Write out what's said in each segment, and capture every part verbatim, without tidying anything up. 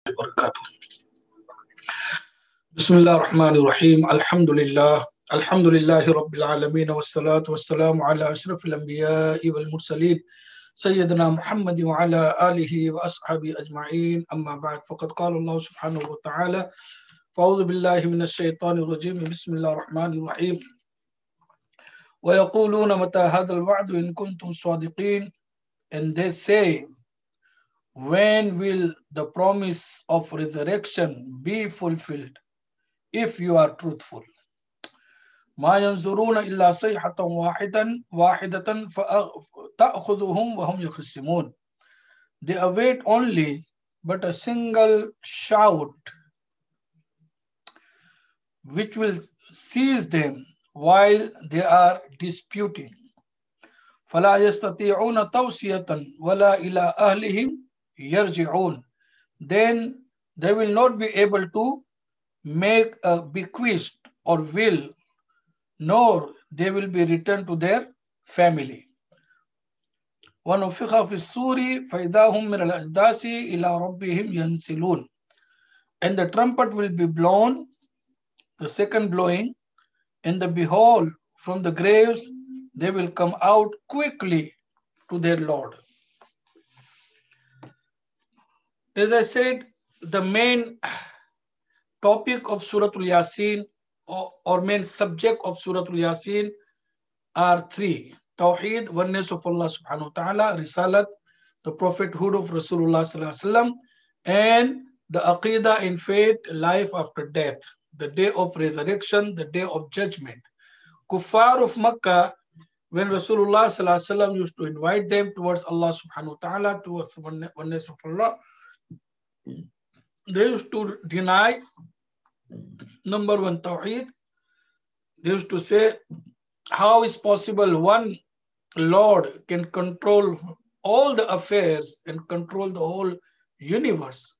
وبركاته. بسم الله الرحمن الرحيم. الحمد لله الحمد لله رب العالمين والصلاة والسلام على أشرف الأنبياء والمرسلين سيدنا محمد وعلى آله وأصحابه أجمعين. أما بعد فقد قال الله سبحانه وتعالى فأعوذ بالله من الشيطان الرجيم بسم الله الرحمن الرحيم ويقولون متى هذا الوعد إن كنتم صادقين. And they say, when will the promise of resurrection be fulfilled if you are truthful? ما ينظرون إلا صيحة واحدة واحدة فتأخذهم وهم يخصمون. They await only but a single shout which will seize them while they are disputing. فلا يستطيعون توصية ولا إلى أهلهم يرجعون. Then they will not be able to make a bequest or will, nor they will be returned to their family. وَنُفِخَ فِي الصُّورِ فَإِذَا هُمْ مِنَ الْأَجْدَاثِ إِلَىٰ رَبِّهِمْ يَنْسِلُونَ. And the trumpet will be blown, the second blowing, and the behold, from the graves they will come out quickly to their Lord. As I said, the main topic of Surah Al-Yasin or, or main subject of Surah Al-Yasin are three: Tawheed, oneness of Allah subhanahu wa ta'ala; Risalat, the prophethood of Rasulullah sallallahu alaihi wasallam; and the Aqidah in faith, life after death, the day of resurrection, the day of judgment. Kuffar of Makkah, when Rasulullah sallallahu alaihi wasallam used to invite them towards Allah subhanahu wa ta'ala, towards oneness of Allah, they used to deny, number one, Tawheed. They used to say, how is possible one Lord can control all the affairs and control the whole universe?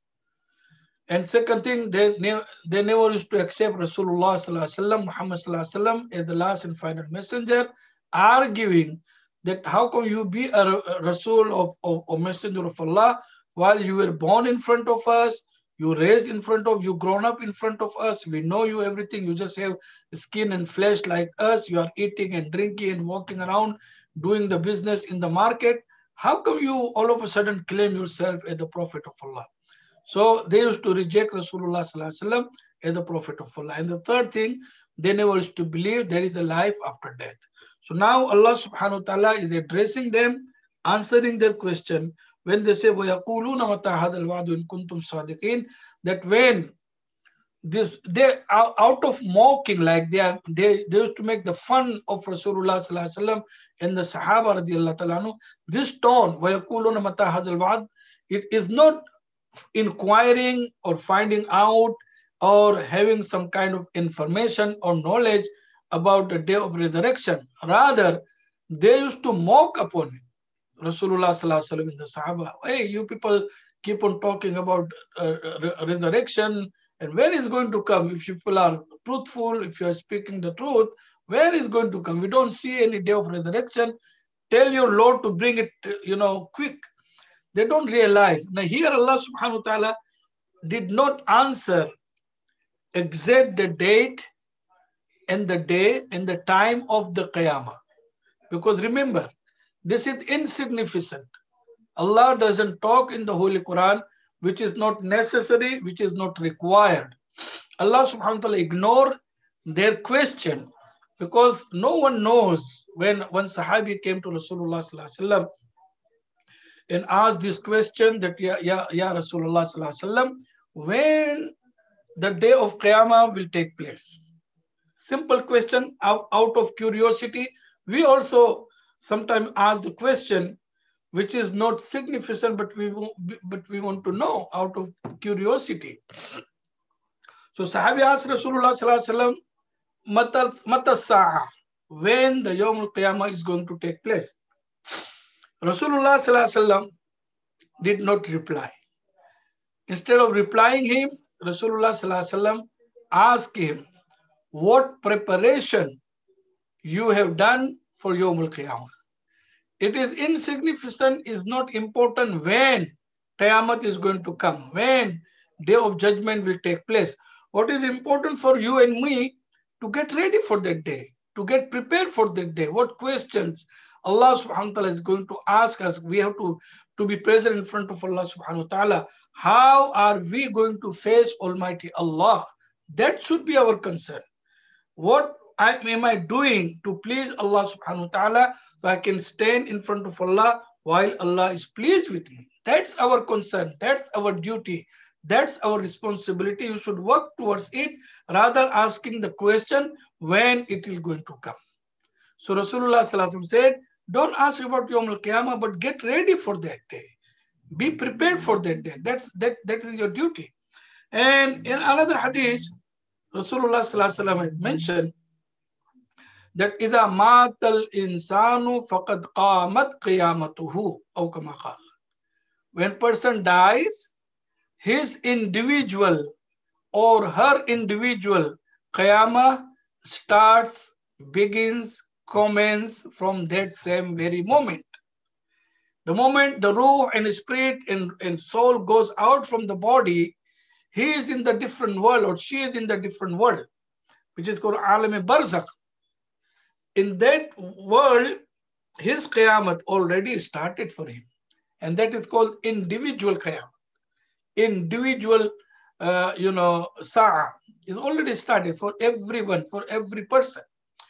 And second thing, they, ne they never used to accept Rasulullah sallallahu alaihi wasallam, Muhammad sallallahu alaihi wasallam as the last and final messenger, arguing that how come you be a, a Rasul of, of, of messenger of Allah while you were born in front of us, you raised in front of, you grown up in front of us, we know you everything, you just have skin and flesh like us, you are eating and drinking and walking around, doing the business in the market. How come you all of a sudden claim yourself as the Prophet of Allah? So they used to reject Rasulullah sallallahu alaihi wasallam as the Prophet of Allah. And the third thing, they never used to believe there is a life after death. So now Allah subhanahu wa ta'ala is addressing them, answering their question when they say, وَيَقُولُونَ مَتَى هَذَا الْوَعْدُ إِن كُنتُمْ صَادِقِينَ, that when this, they are out of mocking, like they are, they, they used to make the fun of Rasulullah sallallahu alaihi wasallam and the Sahaba radiallahu ta'ala anhu, this tone, وَيَقُولُونَ مَتَى هَذَا الْوَعْدُ, it is not inquiring or finding out or having some kind of information or knowledge about the day of resurrection. Rather, they used to mock upon it. Rasulullah sallallahu alaihi wasallam and the Sahaba, hey, you people keep on talking about uh, re resurrection, and when is going to come? If you people are truthful, if you are speaking the truth, when is going to come? We don't see any day of resurrection. Tell your Lord to bring it, you know, quick. They don't realize. Now here Allah subhanahu wa ta'ala did not answer exact the date and the day and the time of the Qiyamah. Because remember, this is insignificant. Allah doesn't talk in the Holy Quran, which is not necessary, which is not required. Allah subhanahu wa ta'ala ignored their question because no one knows when one Sahabi came to Rasulullah sallallahu alaihi wasallam and asked this question that, Ya, ya, ya Rasulullah sallallahu alaihi wasallam, when the day of Qiyamah will take place? Simple question out, out of curiosity. We also sometimes ask the question which is not significant, but we, but we want to know out of curiosity. So Sahabi asked Rasulullah sallallahu alaihi wasallam, Mata sa'a, when the Yawm al-Qiyamah is going to take place? Rasulullah sallallahu alaihi wasallam did not reply. Instead of replying him, Rasulullah sallallahu alaihi wasallam asked him, what preparation you have done for Yawm al-Qiyamah? It is insignificant, is not important when Qiyamah is going to come, when day of judgment will take place. What is important for you and me to get ready for that day, to get prepared for that day? What questions Allah subhanahu wa ta'ala is going to ask us? We have to, to be present in front of Allah subhanahu wa ta'ala. How are we going to face Almighty Allah? That should be our concern. What I, am I doing to please Allah subhanahu wa ta'ala so I can stand in front of Allah while Allah is pleased with me? That's our concern. That's our duty. That's our responsibility. You should work towards it rather asking the question when it is going to come. So Rasulullah sallallahu alaihi wasallam said, don't ask about Yawm al-Qiyamah, but get ready for that day. Be prepared for that day. That's, that, that is your duty. And in another hadith, Rasulullah sallallahu alaihi wasallam mentioned that إِذَا مَاتَ الْإِنسَانُ فَقَدْ قَامَتْ قِيَامَتُهُ أو كما قال. When person dies, his individual or her individual qiyamah starts, begins, commences from that same very moment. The moment the ruh and spirit and, and soul goes out from the body, he is in the different world or she is in the different world, which is called Alam-e-Barzakh. In that world, his qiyamah already started for him. And that is called individual qiyamah. Individual, uh, you know, sa'a is already started for everyone, for every person.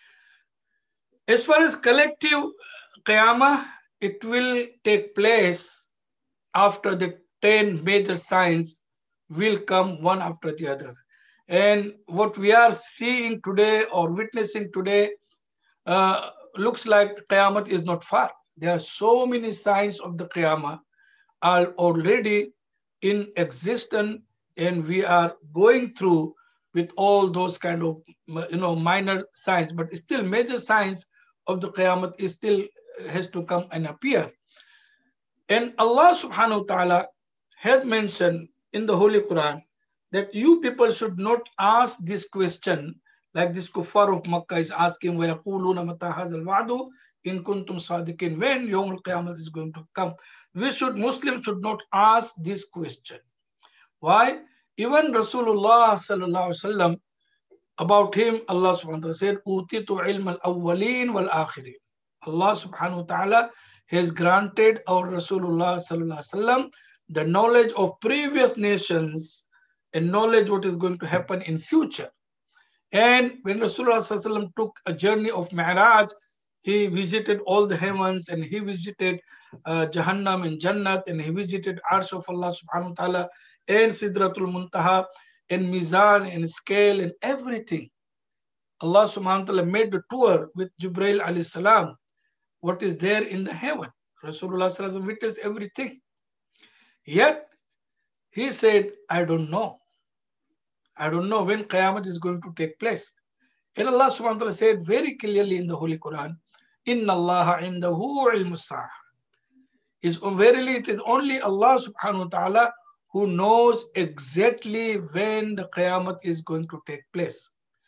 As far as collective qiyamah, it will take place after the ten major signs will come one after the other. And what we are seeing today or witnessing today uh, looks like Qiyamah is not far. There are so many signs of the Qiyamah are already in existence, and we are going through with all those kind of, you know, minor signs, but still major signs of the Qiyamah is still has to come and appear. And Allah subhanahu wa ta'ala has mentioned in the Holy Quran that you people should not ask this question like this kuffar of Makkah is asking, وَيَقُولُونَ مَتَى هَذَا الْوَعْدُ إِن كُنْتُمْ صَادِقِينَ, when Yawm al-Qiyamah is going to come. We should, Muslims should not ask this question. Why? Even Rasulullah sallallahu alaihi wasallam, about him, Allah subhanahu wa ta'ala said, أُوتِيتُ عِلْمَ الْأَوَّلِينَ وَالْآخِرِينَ. Allah subhanahu wa ta'ala has granted our Rasulullah sallallahu alaihi wasallam the knowledge of previous nations and knowledge what is going to happen in future. And when Rasulullah sallallahu alaihi wasallam took a journey of Mi'raj, he visited all the heavens and he visited uh, Jahannam and Jannat, and he visited Arsh of Allah subhanahu wa ta'ala and Sidratul Muntaha and Mizan and scale and everything. Allah subhanahu wa ta'ala made the tour with Jibreel alayhi salam, what is there in the heaven. Rasulullah sallallahu alaihi wasallam witnessed everything. Yet he said, I don't know. I don't know when Qiyamah is going to take place. And Allah subhanahu wa ta'ala said very clearly in the Holy Quran, Inna Allah indahu ilmu as-sa'ah. Is verily it is only Allah subhanahu wa ta'ala who knows exactly when the Qiyamah is going to take place.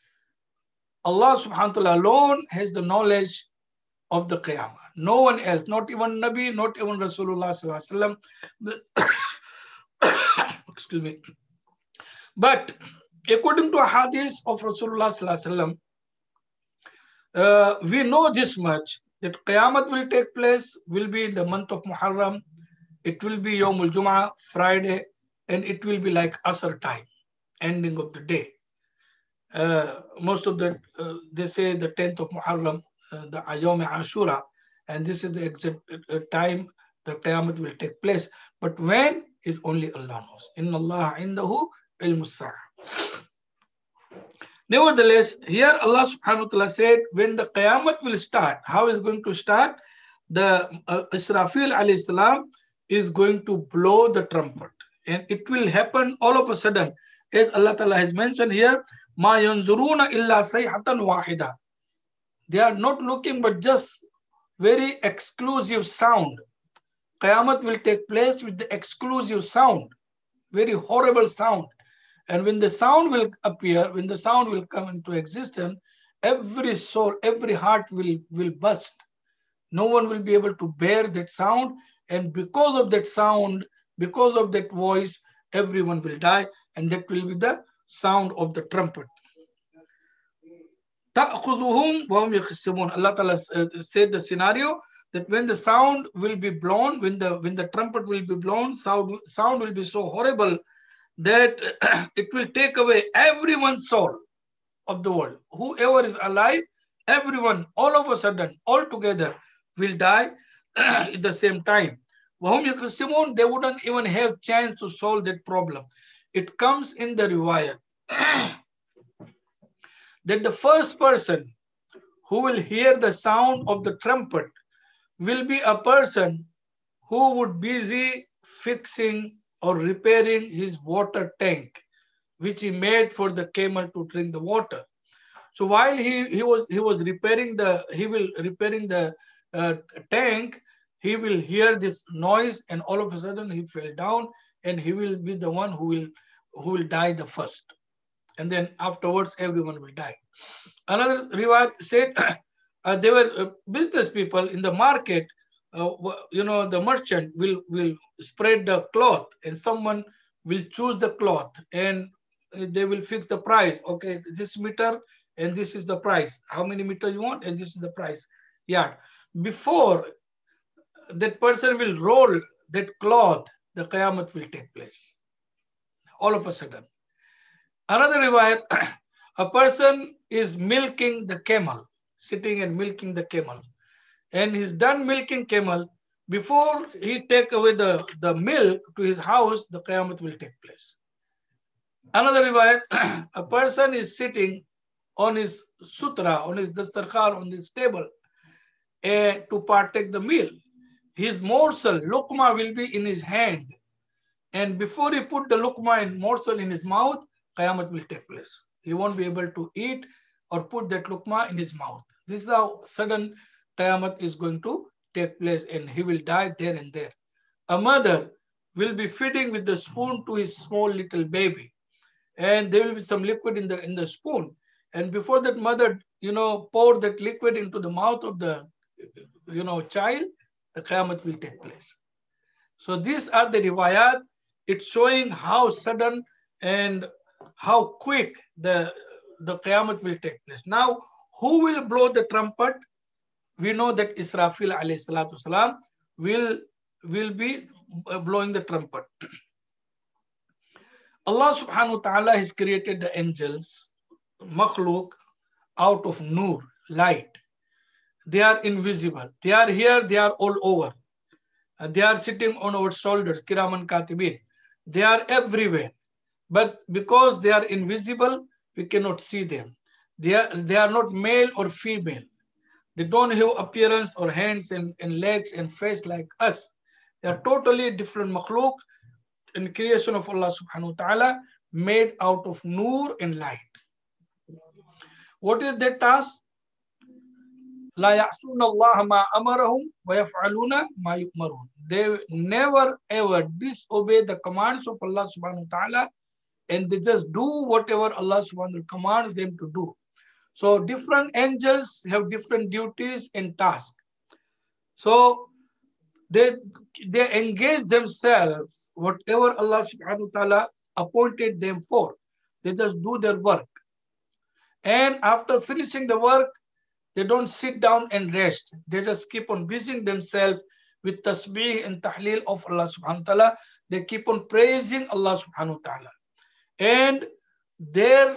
Allah subhanahu wa ta'ala alone has the knowledge of the Qiyamah. No one else, not even Nabi, not even Rasulullah sallallahu alaihi wasallam. Excuse me. But according to a hadith of Rasulullah sallallahu alaihi wasallam, uh, we know this much, that Qiyamah will take place, will be in the month of Muharram. It will be Yawmul Jum'ah, Friday, and it will be like Asr time, ending of the day. Uh, most of the, uh, they say the tenth of Muharram, uh, the Yawm Ashura, and this is the exact uh, time the Qiyamah will take place. But when is only Allah knows. Inna Allah indahu ilmu as-sa'ah. Nevertheless, here Allah subhanahu wa ta'ala said, when the Qiyamah will start, how is going to start? The uh, Israfil alayhi salam is going to blow the trumpet. And it will happen all of a sudden. As Allah ta'ala has mentioned here, Ma yanzuruna illa sayhatan wahida. They are not looking but just very exclusive sound. Qiyamah will take place with the exclusive sound, very horrible sound. And when the sound will appear, when the sound will come into existence, every soul, every heart will, will burst. No one will be able to bear that sound. And because of that sound, because of that voice, everyone will die, and that will be the sound of the trumpet. تَأْخُذُهُمْ وَهُمْ يَخِصِّمُونَ. Allah Ta'ala said the scenario that when the sound will be blown, when the when the trumpet will be blown, sound, sound will be so horrible that it will take away everyone's soul of the world. Whoever is alive, everyone, all of a sudden, all together, will die at the same time. وَهُمْ يَخِصِّمُونَ. They wouldn't even have chance to solve that problem. It comes in the riwayat that the first person who will hear the sound of the trumpet will be a person who would busy fixing or repairing his water tank, which he made for the camel to drink the water. So while he, he was he was repairing the he will repairing the uh, tank, he will hear this noise, and all of a sudden he fell down, and he will be the one who will who will die the first. And then afterwards, everyone will die. Another riwayat said uh, they were uh, business people in the market. Uh, you know, the merchant will will spread the cloth, and someone will choose the cloth, and they will fix the price. Okay, this meter, and this is the price. How many meter you want, and this is the price. Yeah. Before that person will roll that cloth, the Qiyamah will take place. All of a sudden. Another riwayat, a person is milking the camel, sitting and milking the camel. And he's done milking camel. Before he take away the, the milk to his house, the Qiyamah will take place. Another riwayat, a person is sitting on his sutra, on his dastarkhan, on his table, uh, to partake the meal. His morsel, luqma, will be in his hand. And before he put the luqma and morsel in his mouth, Qiyamah will take place. He won't be able to eat or put that luqma in his mouth. This is how sudden Qiyamah is going to take place, and he will die there and there. A mother will be feeding with the spoon to his small little baby, and there will be some liquid in the in the spoon. And before that mother, you know, pour that liquid into the mouth of the, you know, child, the Qiyamah will take place. So these are the riwayat. It's showing how sudden and how quick the, the Qiyamah will take place. Now, who will blow the trumpet? We know that Israfil alayhi salatu wasalam will, will be blowing the trumpet. Allah subhanahu wa ta'ala has created the angels, makhluk, out of nur, light. They are invisible. They are here, they are all over. They are sitting on our shoulders, kiraman katibin. They are everywhere. But because they are invisible, we cannot see them. They are, they are not male or female. They don't have appearance or hands and, and legs and face like us. They are totally different makhluk in creation of Allah subhanahu wa ta'ala, made out of nur and light. What is their task? La ya'suna Allah ma amarahum wa yaf'aluna ma yu'marun. They never ever disobey the commands of Allah subhanahu wa ta'ala, and they just do whatever Allah subhanahu wa ta'ala commands them to do. So different angels have different duties and tasks. So they, they engage themselves, whatever Allah subhanahu wa ta'ala appointed them for. They just do their work. And after finishing the work, they don't sit down and rest. They just keep on busying themselves with tasbih and tahleel of Allah subhanahu wa ta'ala. They keep on praising Allah subhanahu wa ta'ala. And their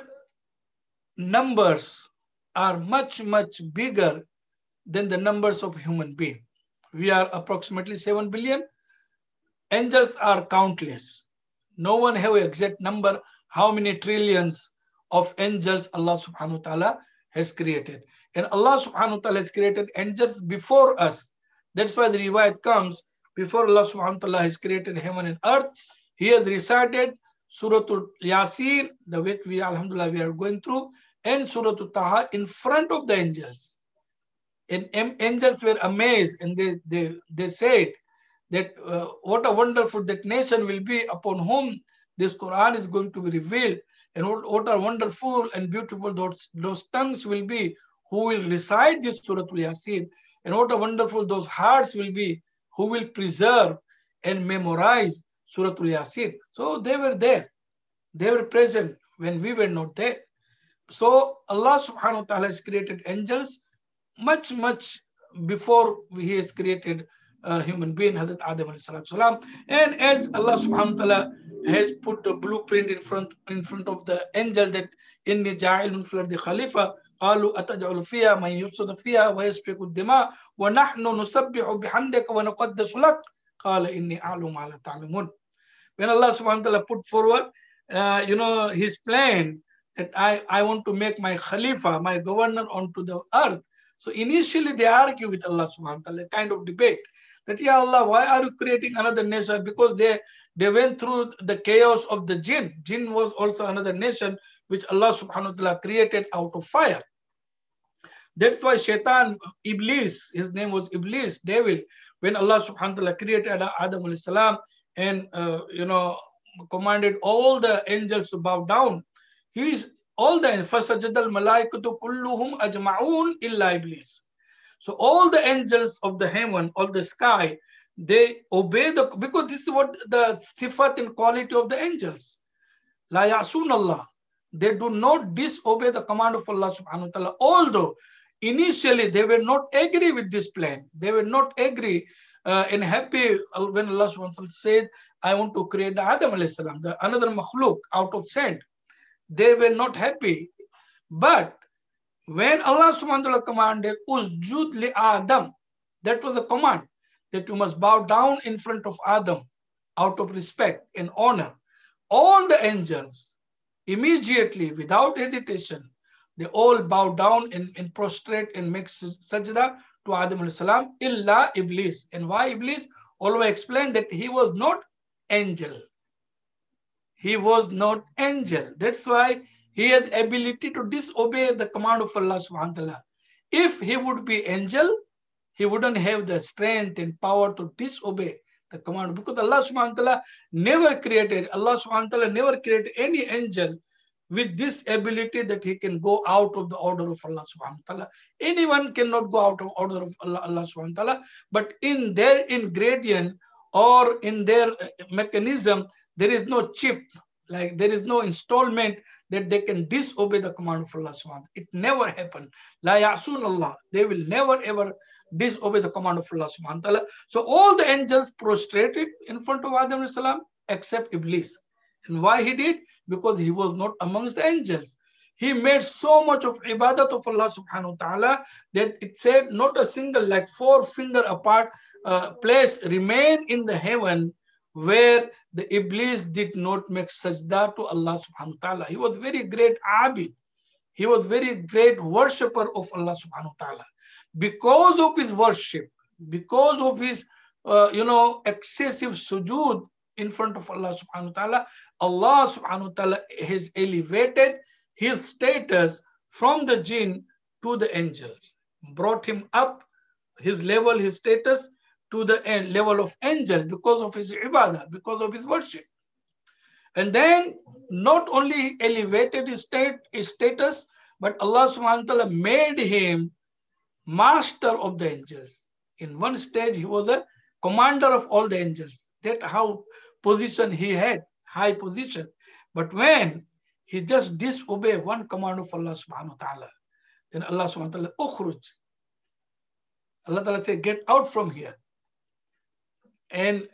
numbers are much, much bigger than the numbers of human beings. We are approximately seven billion. Angels are countless. No one have an exact number how many trillions of angels Allah subhanahu wa ta'ala has created. And Allah subhanahu wa ta'ala has created angels before us. That's why the riwayat comes, before Allah subhanahu wa ta'ala has created heaven and earth, He has recited Surah Yasin, the which we, alhamdulillah, we are going through, and Surah Taha in front of the angels. And angels were amazed, and they, they, they said that uh, what a wonderful that nation will be upon whom this Quran is going to be revealed, and what, what a wonderful and beautiful those, those tongues will be who will recite this Surah Yasin, and what a wonderful those hearts will be who will preserve and memorize Surah Al-Yasin. So they were there. They were present when we were not there. So Allah subhanahu wa ta'ala has created angels much, much before he has created a human being, Hazrat Adam alayhi salatu salam. And as Allah subhanahu wa ta'ala has put a blueprint in front in front of the angel that inni ja'ilun fil ardi khalifa قالوا أتجعل فيها من يفسد فيها ويسفك الدماء ونحن نسبح بحمدك ونقدس لك قال إني أعلم ما لا تعلمون. When Allah subhanahu wa ta'ala put forward uh, you know his plan that I, I want to make my Khalifa, my governor onto the earth. So initially they argue with Allah subhanahu wa ta'ala, kind of debate that, Ya Allah, why are you creating another nation? Because they, they went through the chaos of the jinn. Jinn was also another nation which Allah subhanahu wa ta'ala created out of fire. That's why Shaitan, Iblis, his name was Iblis, devil, when Allah subhanahu wa ta'ala created Adam alayhi salam and, uh, you know, commanded all the angels to bow down, he is all the فَسَجَدَ الْمَلَائِكَةُ كُلُّهُمْ أَجْمَعُونَ إِلَّا إِبْلِيسَ. So all the angels of the heaven, of the sky, they obey the, because this is what the sifat and quality of the angels. لَا يَعْصُونَ اللَّهِ. They do not disobey the command of Allah subhanahu wa ta'ala. Although initially they were not agree with this plan. They were not agree uh, and happy when Allah subhanahu wa ta'ala said, I want to create Adam alayhi salam, the another makhluk out of sand. They were not happy. But when Allah subhanahu wa ta'ala commanded, Usjud li Adam, that was a command that you must bow down in front of Adam out of respect and honor. All the angels, immediately, without hesitation, they all bow down and, and prostrate and make sajda to Adam alayhi salam, illa Iblis. And why Iblis? Always explained that he was not angel. He was not angel. That's why he has ability to disobey the command of Allah subhanahu wa ta'ala. If he would be angel, he wouldn't have the strength and power to disobey the command, because Allah subhanahu wa ta'ala never created, Allah subhanahu wa ta'ala never created any angel with this ability that he can go out of the order of Allah subhanahu wa ta'ala. Anyone cannot go out of order of Allah, Allah subhanahu wa ta'ala, but in their ingredient or in their mechanism, there is no chip, like there is no installment that they can disobey the command of Allah subhanahu wa ta'ala. It never happened. La ya'sun Allah. They will never ever disobey the command of Allah subhanahu wa ta'ala. So all the angels prostrated in front of Adam alayhi salam except Iblis. And why he did? Because he was not amongst the angels. He made so much of ibadat of Allah subhanahu wa ta'ala that it said not a single, like four finger apart uh, place remain in the heaven where the Iblis did not make sajda to Allah subhanahu wa ta'ala. He was very great abid. He was very great worshipper of Allah subhanahu wa ta'ala. Because of his worship, because of his, uh, you know, excessive sujood in front of Allah subhanahu wa ta'ala, Allah subhanahu wa ta'ala has elevated his status from the jinn to the angels, brought him up, his level, his status to the level of angel because of his ibadah, because of his worship. And then not only elevated his, state, his status, but Allah subhanahu wa ta'ala made him master of the angels. In one stage, he was a commander of all the angels. That's how position he had, high position. But when he just disobeyed one command of Allah subhanahu wa ta'ala, then Allah subhanahu wa ta'ala, ukhruj. Allah ta'ala said, get out from here. And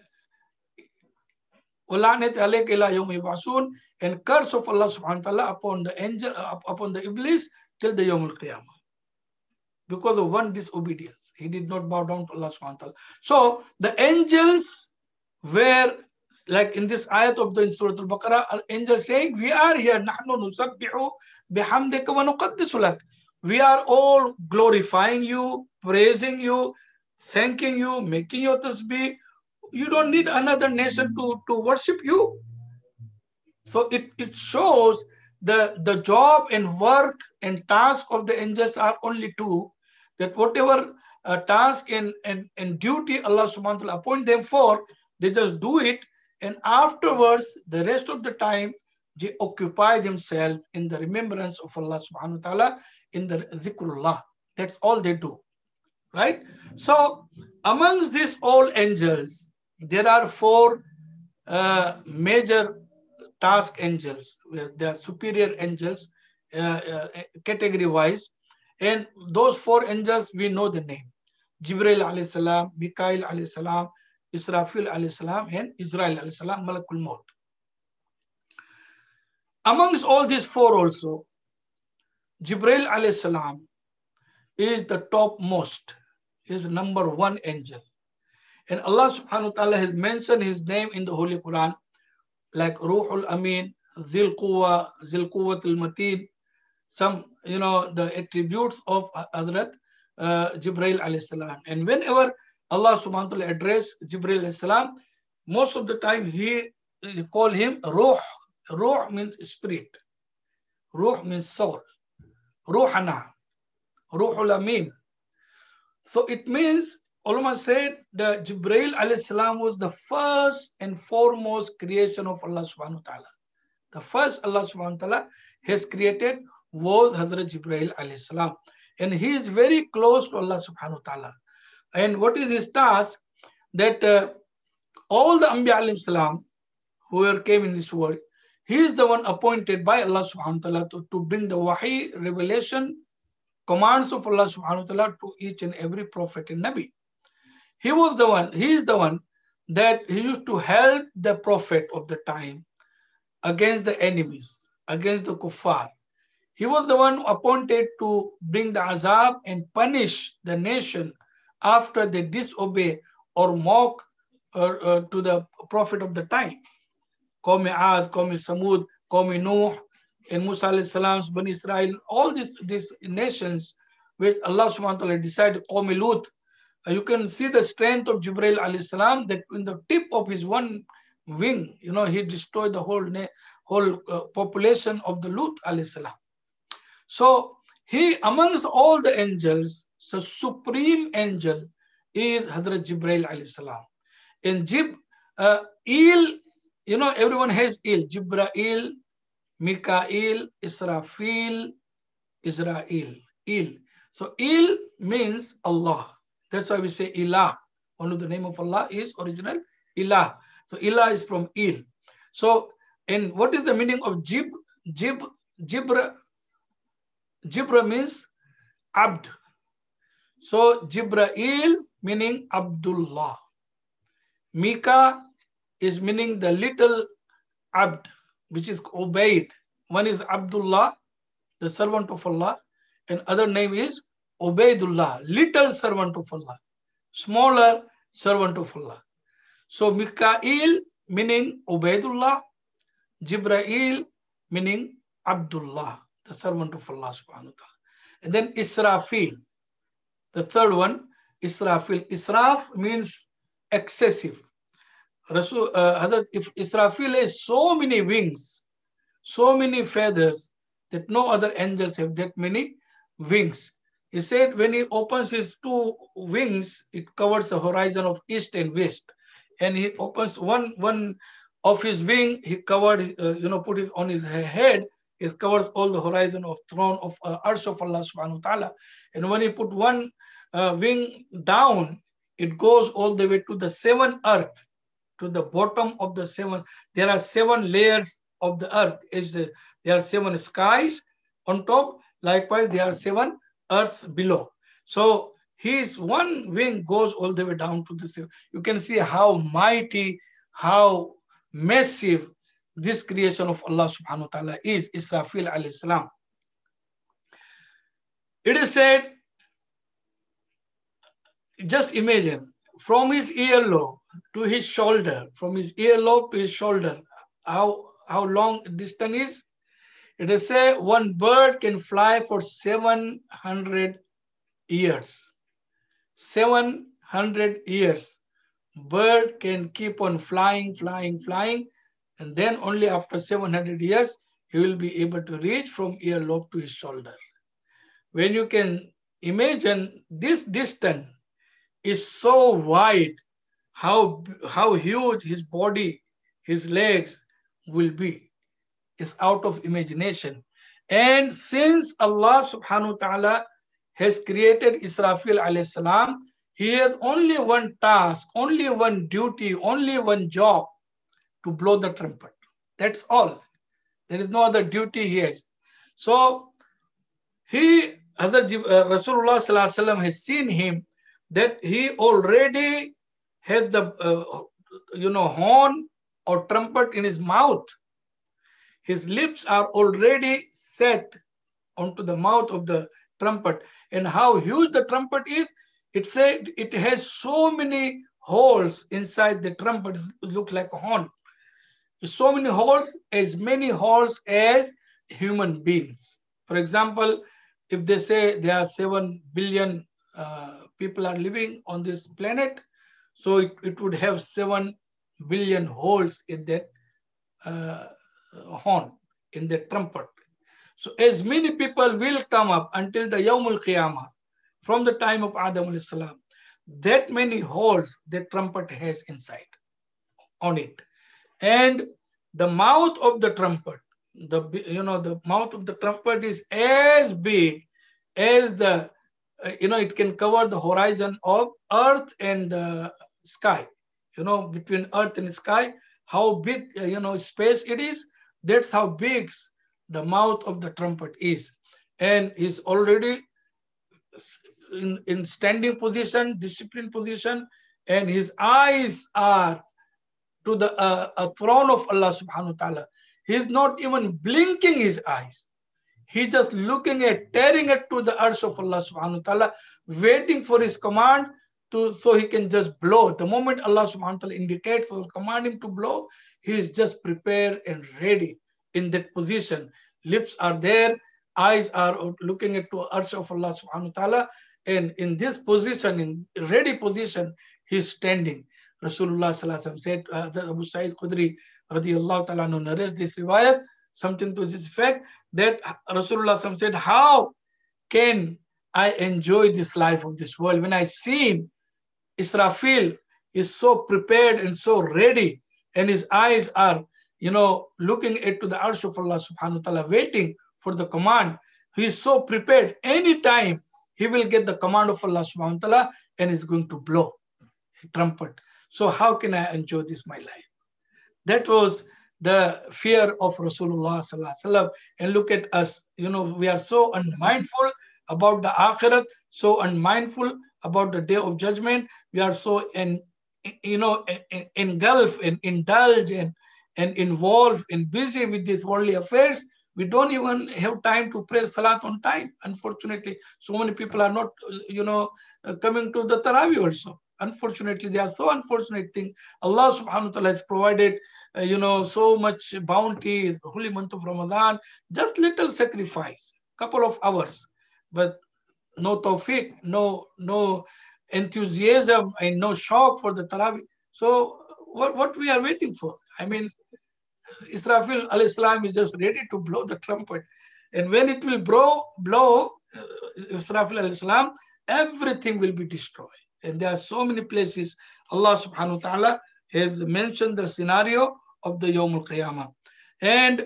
and curse of Allah subhanahu wa ta'ala upon the angel, upon the Iblis till the Yawmul Qiyamah. Because of one disobedience. He did not bow down to Allah subhanahu wa ta'ala. So the angels were, like in this ayat of the Surah Al-Baqarah, angels saying, we are here, نَحْنُ نُسَبِّحُ بِحَمْدِكَ وَنُقَدِّسُ لَكَ. We are all glorifying you, praising you, thanking you, making your tasbih. You don't need another nation to, to worship you. So it, it shows the, the job and work and task of the angels are only two, that whatever uh, task and, and, and duty Allah subhanahu wa ta'ala appoint them for, they just do it, and afterwards, the rest of the time, they occupy themselves in the remembrance of Allah subhanahu wa ta'ala, in the zikrullah. That's all they do, right? So amongst these all angels, there are four uh, major task angels. They are superior angels, uh, uh, category wise. And those four angels, we know the name. Jibril alayhi salam, Mikail alayhi salam, Israfil alayhi salam, and Israel alayhi salam, Malakul Maut. Amongst all these four also, Jibril alayhi salam is the topmost, is number one angel. And Allah subhanahu wa ta'ala has mentioned his name in the Holy Quran, like Ruhul Amin, Zil Quwa, Zil Quwatul Mateen, some, you know, the attributes of Hazrat uh, Jibril alayhi salam. And whenever Allah subhanahu wa ta'ala address Jibril alayhi salam, most of the time he, he call him Ruh. Ruh means spirit. Ruh means soul. Ruhana. Ruhul Amin. So it means, ulama said that Jibril alayhi salam was the first and foremost creation of Allah subhanahu wa ta'ala. The first Allah subhanahu wa ta'ala has created was Hazrat Jibril alayhi salam. And he is very close to Allah subhanahu wa ta'ala. And what is his task? That uh, all the Anbiya alayhi salam who came in this world, he is the one appointed by Allah subhanahu wa ta'ala to, to bring the wahi, revelation, commands of Allah subhanahu wa ta'ala to each and every prophet and Nabi. He was the one, he is the one that he used to help the prophet of the time against the enemies, against the kuffar. He was the one appointed to bring the azab and punish the nation after they disobey or mock uh, uh, to the prophet of the time. Qawm Aad, Qawm Samud, Qawm Nuh, and Musa alayhi salam's Bani Israel, all these, these nations which Allah subhanahu wa ta'ala decided, Qawm Lut, uh, you can see the strength of Jibril alayhi salam, that in the tip of his one wing, you know, he destroyed the whole, whole uh, population of the Lut alayhi salam. So he, amongst all the angels, the supreme angel is Hazrat Jibril alayhi salam. And Jib, uh, Il, you know, everyone has Il, Jibrail, Mikael, Israfil, Israel, Il. So Il means Allah. That's why we say Ilah. One of the name of Allah is original Ilah. So Ilah is from Il. So, and what is the meaning of Jib? Jib, Jibra, Jibra means Abd. So Jibrail meaning Abdullah. Mika is meaning the little Abd, which is obeyed. One is Abdullah, the servant of Allah, and other name is Ubaidullah, little servant of Allah, smaller servant of Allah. So Mikael meaning Ubaidullah, Jibrail meaning Abdullah, the servant of Allah subhanahu wa ta'ala. And then Israfil, the third one, Israfil. Israf means excessive. Rasul, uh, if Israfil has so many wings, so many feathers, that no other angels have that many wings. He said when he opens his two wings, it covers the horizon of east and west. And he opens one, one of his wing, he covered, uh, you know, put it on his head, it covers all the horizon of throne of uh, arsh of Allah subhanahu wa ta'ala. And when he put one uh, wing down, it goes all the way to the seven earth, to the bottom of the seven. There are seven layers of the earth. The, there are seven skies on top. Likewise, there are seven earths below. So his one wing goes all the way down to the seven. You can see how mighty, how massive this creation of Allah subhanahu wa ta'ala is, Israfil alayhi salam. It is said, just imagine, from his earlobe to his shoulder, from his earlobe to his shoulder, how, how long distance is? It is said one bird can fly for seven hundred years. seven hundred years. Bird can keep on flying, flying, flying, and then only after seven hundred years, he will be able to reach from earlobe to his shoulder. When you can imagine this distance is so wide, how, how huge his body, his legs will be. It's out of imagination. And since Allah subhanahu wa ta'ala has created Israfil alayhi salam, he has only one task, only one duty, only one job, to blow the trumpet. That's all. There is no other duty he has. So he, Hazrat uh, Rasulullah sallallahu alaihi wasallam has seen him that he already has the uh, you know horn or trumpet in his mouth. His lips are already set onto the mouth of the trumpet. And how huge the trumpet is, it said it has so many holes inside the trumpet. It looks like a horn. So many holes, as many holes as human beings. For example, if they say there are seven billion uh, people are living on this planet, so it, it would have seven billion holes in that uh, horn, in the trumpet. So as many people will come up until the Yawmul Qiyamah, from the time of Adam alayhi salam, that many holes the trumpet has inside on it. And the mouth of the trumpet, the you know the mouth of the trumpet is as big as the uh, you know it can cover the horizon of earth and the sky. You know, between earth and sky, how big uh, you know space it is. That's how big the mouth of the trumpet is, and is already in, in standing position, disciplined position, and his eyes are to the uh, a throne of Allah subhanahu wa ta'ala. He's not even blinking his eyes. He just looking at, staring at to the arsh of Allah subhanahu wa ta'ala, waiting for his command to so he can just blow. The moment Allah subhanahu wa ta'ala indicates or command him to blow, he is just prepared and ready in that position. Lips are there, eyes are looking at to arsh of Allah subhanahu wa ta'ala, and in this position, in ready position, he is standing. Rasulullah sallallahu alaihi wasallam said, uh, that Abu Sa'id Khudri radiyallahu ta'ala anhu narrates this riwayat, something to this effect, that Rasulullah sallallahu alaihi wasallam said, how can I enjoy this life of this world when I see Israfil is so prepared and so ready, and his eyes are, you know, looking at to the arsh of Allah subhanahu wa ta'ala, waiting for the command. He is so prepared. Anytime he will get the command of Allah subhanahu wa ta'ala and is going to blow a trumpet. So how can I enjoy this my life? That was the fear of Rasulullah sallallahu alaihi wasallam. And look at us, you know, we are so unmindful about the akhirat, so unmindful about the day of judgment. We are so, in, you know, engulfed and indulge and, and involved and busy with these worldly affairs. We don't even have time to pray salat on time. Unfortunately, so many people are not, you know, coming to the Taraweeh also. Unfortunately, they are so unfortunate thing. Allah subhanahu wa ta'ala has provided, uh, you know, so much bounty, holy month of Ramadan, just little sacrifice, couple of hours, but no tawfiq, no, no enthusiasm and no shock for the Taraweeh. So what, what we are waiting for? I mean, Israfil alayhi salam is just ready to blow the trumpet. And when it will blow, blow uh, Israfil alayhi salam, everything will be destroyed. And there are so many places Allah subhanahu wa ta'ala has mentioned the scenario of the Yawm al-Qiyamah. And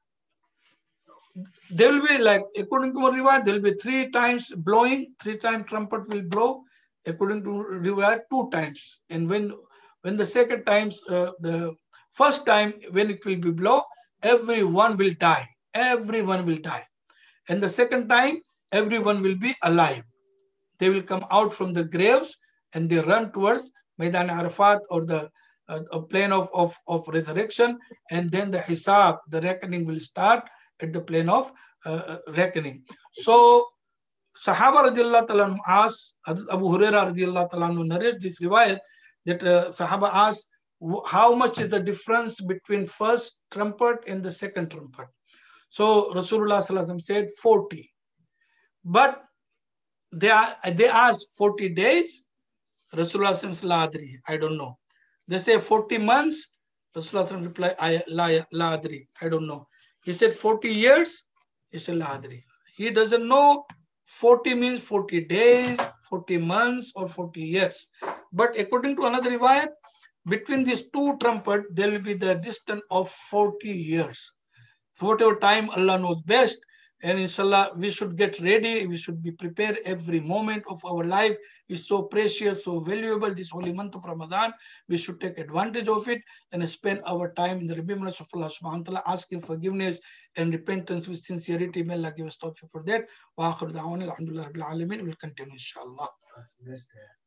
there will be, like, according to Riwayat, there will be three times blowing, three times trumpet will blow. According to Riwayat, two times. And when, when the second times, uh, the first time when it will be blow, everyone will die. Everyone will die. And the second time, everyone will be alive. They will come out from the graves and they run towards Maidan Arafat, or the uh, plane of, of, of resurrection. And then the hisab, the reckoning will start at the plane of uh, reckoning. So Sahaba radiallahu ta'ala asked, Abu Hurairah radiallahu ta'ala narrates this riwayat, that uh, Sahaba asked, how much is the difference between first trumpet and the second trumpet? So Rasulullah sallallahu alaihi wasallam said forty. But they, are, they asked forty days. Rasulullah sallallahu alaihi wasallam, I don't know. They say forty months. Rasulullah sallallahu alaihi wasallam replied, I, la, la adri, I don't know. He said forty years. He said, la adri. He doesn't know forty means forty days, forty months, or forty years. But according to another riwayat, between these two trumpets, there will be the distance of forty years. So whatever time Allah knows best, And inshallah, we should get ready. We should be prepared. Every moment of our life is so precious, so valuable. This holy month of Ramadan, we should take advantage of it and spend our time in the remembrance of Allah subhanahu wa ta'ala, asking forgiveness and repentance with sincerity. May Allah give us tawfiq for that. Wa akhiru da'wana alhamdulillah rabbil alamin. We'll continue inshallah.